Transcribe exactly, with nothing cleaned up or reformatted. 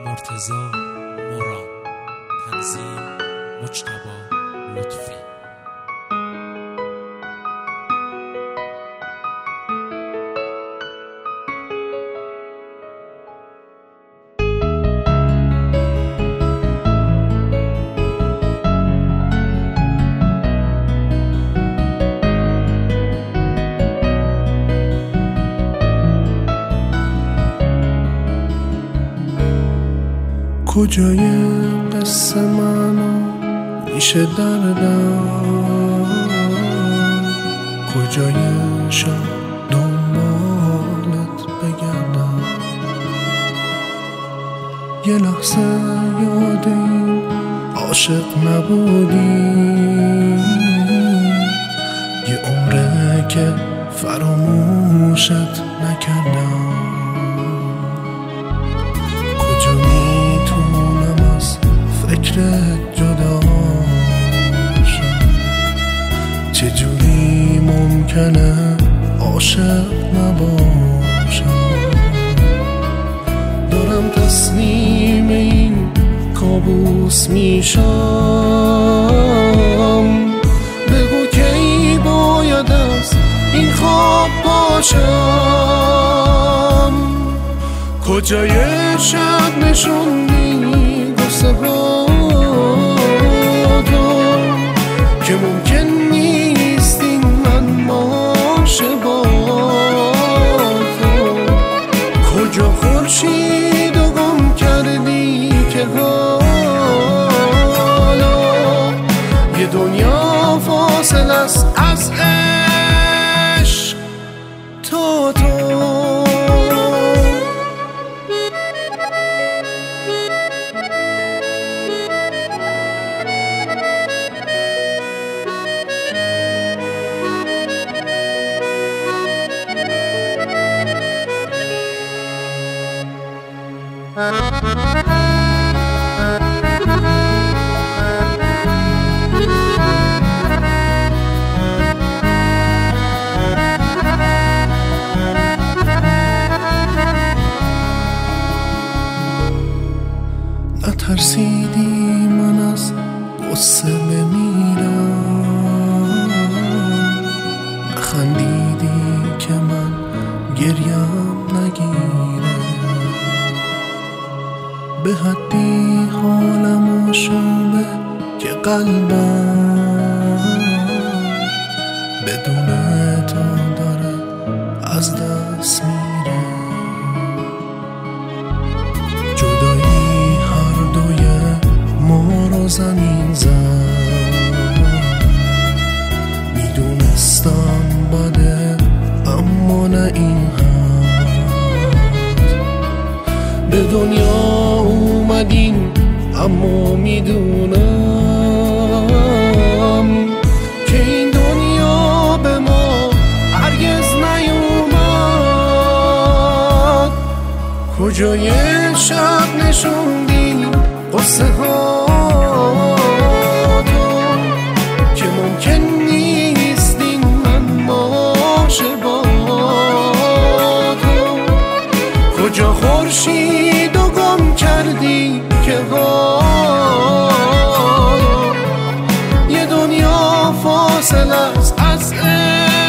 مرتضی مراد، تنظیم مجتبی لطفی. کجای قصه منو میشه دردم، کجای شب دنبالت بگردم، یه لحظه یاد این عاشق نبودی، یه عمره که فراموشت نکردم. فکرت جدا شد، چجوری ممکنه عاشق نباشم؟ دارم تسلیم این کابوس میشم، بگو کی باید از این خواب باشم. کجای شب نشوندی قصه ها که ممکن نیست این من باشه با تو؟ کجا خورشید و گم کردی که حالا یه دنیا فاصله است از عشق تا تو؟ نترسیدی من از غصه بمیرم، نخندیدی که من گریم نگیره، به حدی حالم آشوبه که قلبم بدون تو داره از دست میره. جدایی هر دوی ما رو زمین زد، میدونستم بده اما نه این حد. به دنیا اومدیم اما میدونم که این دنیا به ما هرگز نیومد. کجای شب نشوندی قصه ها که ممکن نیست این من باشه با تو؟ کجا خورشید و گم کردی که حالا یه دنیا فاصله است از